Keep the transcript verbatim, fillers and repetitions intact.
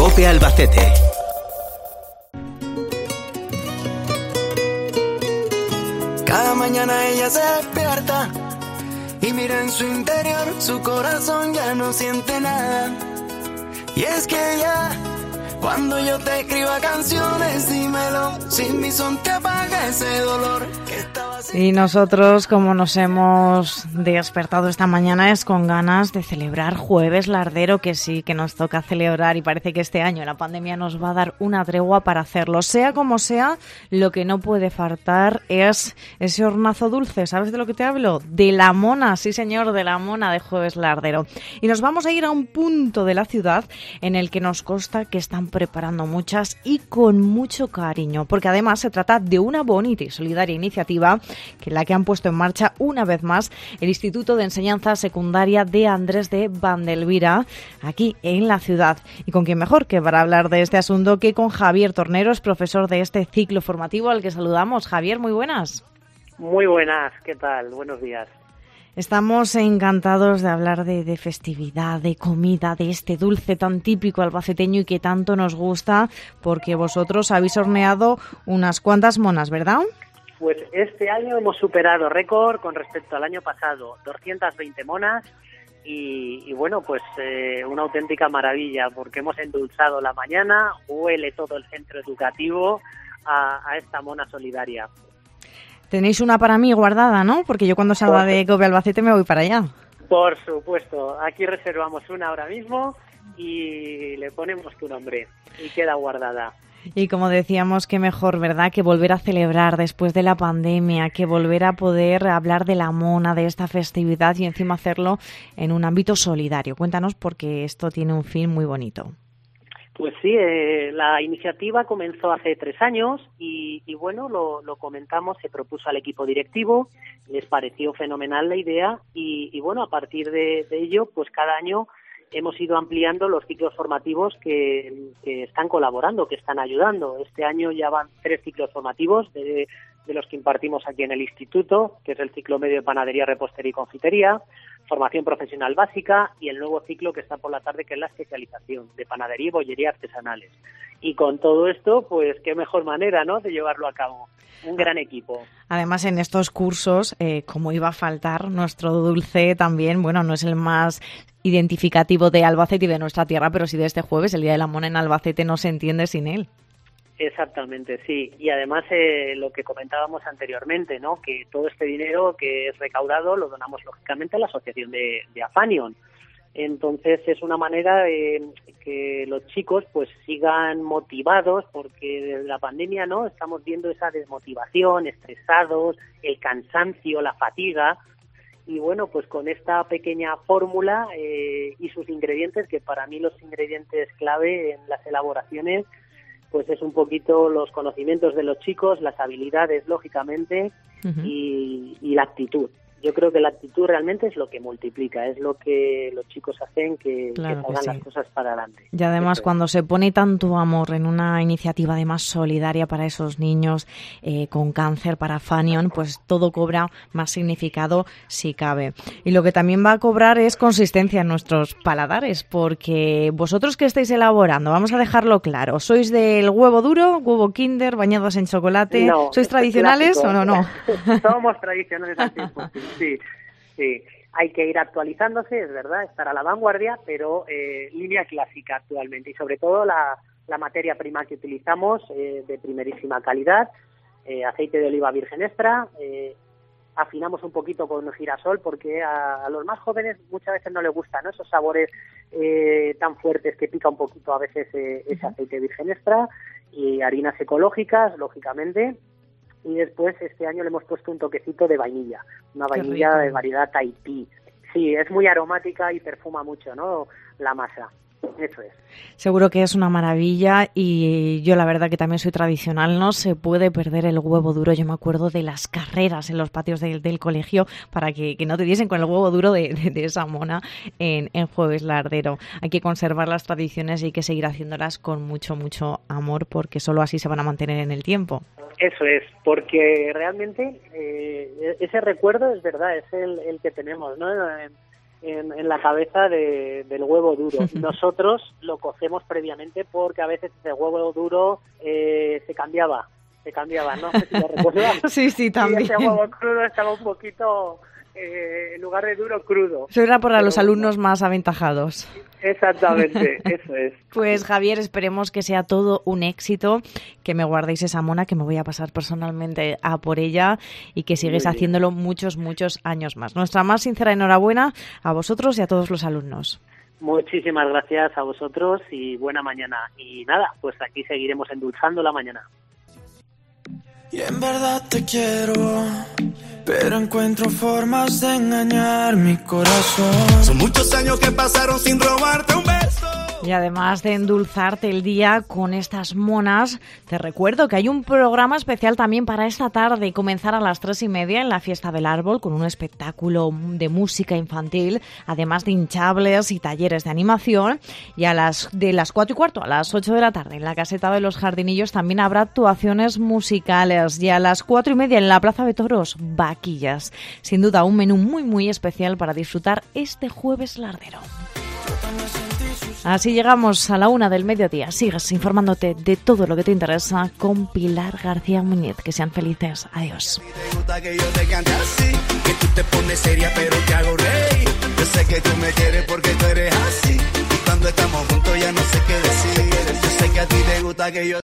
COPE Albacete. Cada mañana ella se despierta y mira en su interior, su corazón ya no siente nada. Y es que ella, cuando yo te escriba canciones, dímelo, sin mi son te apaga ese dolor que estaba así. Y nosotros, como nos hemos despertado esta mañana, es con ganas de celebrar Jueves Lardero, que sí, que nos toca celebrar, y parece que este año la pandemia nos va a dar una tregua para hacerlo. Sea como sea, lo que no puede faltar es ese hornazo dulce. ¿Sabes de lo que te hablo? De la mona, sí señor, de la mona de Jueves Lardero. Y nos vamos a ir a un punto de la ciudad en el que nos consta que están preparando muchas y con mucho cariño, porque además se trata de una bonita y solidaria iniciativa que la que han puesto en marcha una vez más el Instituto de Enseñanza Secundaria de Andrés de Vandelvira, aquí en la ciudad. Y con quién mejor que para hablar de este asunto que con Javier Torneros, profesor de este ciclo formativo al que saludamos. Javier, muy buenas. Muy buenas, ¿qué tal? Buenos días. Estamos encantados de hablar de, de festividad, de comida, de este dulce tan típico albaceteño y que tanto nos gusta, porque vosotros habéis horneado unas cuantas monas, ¿verdad? Pues este año hemos superado récord con respecto al año pasado, doscientas veinte monas y, y bueno, pues eh, una auténtica maravilla, porque hemos endulzado la mañana, huele todo el centro educativo a, a esta mona solidaria. Tenéis una para mí guardada, ¿no? Porque yo cuando salga de COPE Albacete me voy para allá. Por supuesto, aquí reservamos una ahora mismo y le ponemos tu nombre y queda guardada. Y como decíamos, qué mejor, ¿verdad?, que volver a celebrar después de la pandemia, que volver a poder hablar de la mona, de esta festividad y encima hacerlo en un ámbito solidario. Cuéntanos, porque esto tiene un fin muy bonito. Pues sí, eh, la iniciativa comenzó hace tres años y, y bueno, lo, lo comentamos, se propuso al equipo directivo, les pareció fenomenal la idea y, y bueno, a partir de, de ello, pues cada año hemos ido ampliando los ciclos formativos que, que están colaborando, que están ayudando. Este año ya van tres ciclos formativos de, de los que impartimos aquí en el instituto, que es el ciclo medio de panadería, repostería y confitería, formación profesional básica y el nuevo ciclo que está por la tarde, que es la especialización de panadería y bollería artesanales. Y con todo esto, pues qué mejor manera, ¿no?, de llevarlo a cabo. Un gran equipo. Además, en estos cursos, eh, como iba a faltar, nuestro dulce también, bueno, no es el más identificativo de Albacete y de nuestra tierra, pero sí de este jueves, el Día de la Mona en Albacete, no se entiende sin él. Exactamente, sí. Y además eh, lo que comentábamos anteriormente, ¿no?, que todo este dinero que es recaudado lo donamos lógicamente a la asociación de, de Afanion. Entonces es una manera de que los chicos pues sigan motivados, porque desde la pandemia, ¿no?, estamos viendo esa desmotivación, estresados, el cansancio, la fatiga. Y bueno, pues con esta pequeña fórmula eh, y sus ingredientes, que para mí los ingredientes clave en las elaboraciones pues es un poquito los conocimientos de los chicos, las habilidades, lógicamente, uh-huh. y, y la actitud. Yo creo que la actitud realmente es lo que multiplica, es lo que los chicos hacen que, claro que salgan que sí. las cosas para adelante. Y además, Eso cuando es. se pone tanto amor en una iniciativa además solidaria para esos niños eh, con cáncer, para Afanion, pues todo cobra más significado si cabe. Y lo que también va a cobrar es consistencia en nuestros paladares, porque vosotros que estáis elaborando, vamos a dejarlo claro, ¿sois del huevo duro, huevo Kinder, bañados en chocolate? No, ¿Sois tradicionales clásico. o no? no? Somos tradicionales al cien por ciento. Sí, sí. Hay que ir actualizándose, es verdad, estar a la vanguardia, pero eh, línea clásica actualmente y sobre todo la, la materia prima que utilizamos eh, de primerísima calidad, eh, aceite de oliva virgen extra, eh, afinamos un poquito con girasol porque a, a los más jóvenes muchas veces no les gustan, ¿no?, esos sabores eh, tan fuertes que pica un poquito a veces eh, ese aceite virgen extra, y harinas ecológicas, lógicamente. Y después este año le hemos puesto un toquecito de vainilla, una vainilla de variedad Tahití. Sí, es muy aromática y perfuma mucho, ¿no?, la masa. Eso es. Seguro que es una maravilla y yo la verdad que también soy tradicional, no se puede perder el huevo duro. Yo me acuerdo de las carreras en los patios del, del colegio para que, que no te diesen con el huevo duro de, de, de esa mona en, en Jueves Lardero. Hay que conservar las tradiciones y hay que seguir haciéndolas con mucho, mucho amor, porque solo así se van a mantener en el tiempo. Eso es, porque realmente eh, ese recuerdo es verdad, es el, el que tenemos, ¿no? en, en la cabeza de, del huevo duro. Nosotros lo cocemos previamente porque a veces ese huevo duro eh, se cambiaba, se cambiaba, no sé si lo recuerdas. Sí, sí, también. Y ese huevo crudo estaba un poquito, eh, en lugar de duro, crudo. Eso era para Pero los bueno, alumnos más aventajados. Exactamente, eso es. Pues Javier, esperemos que sea todo un éxito, que me guardéis esa mona, que me voy a pasar personalmente a por ella y que sigues haciéndolo muchos, muchos años más. Nuestra más sincera enhorabuena a vosotros y a todos los alumnos. Muchísimas gracias a vosotros y buena mañana. Y nada, pues aquí seguiremos endulzando la mañana. Y en verdad te quiero, pero encuentro formas de engañar mi corazón. Son muchos años que pasaron sin robarte un beso. Y además de endulzarte el día con estas monas, te recuerdo que hay un programa especial también para esta tarde, comenzar a las tres y media en la Fiesta del Árbol con un espectáculo de música infantil, además de hinchables y talleres de animación. Y a las de las cuatro y cuarto a las ocho de la tarde en la Caseta de los Jardinillos también habrá actuaciones musicales. Y a las cuatro y media en la Plaza de Toros, vaquillas. Sin duda un menú muy muy especial para disfrutar este jueves lardero. Así llegamos a la una del mediodía. Sigues informándote de todo lo que te interesa con Pilar García Muñiz. Que sean felices. Adiós. Me gusta que yo te cante así, que tú te pones seria pero te hago reír. Yo sé que tú me quieres porque tú eres así, y cuando estamos juntos ya no sé qué decir. Yo sé que a ti te gusta que yo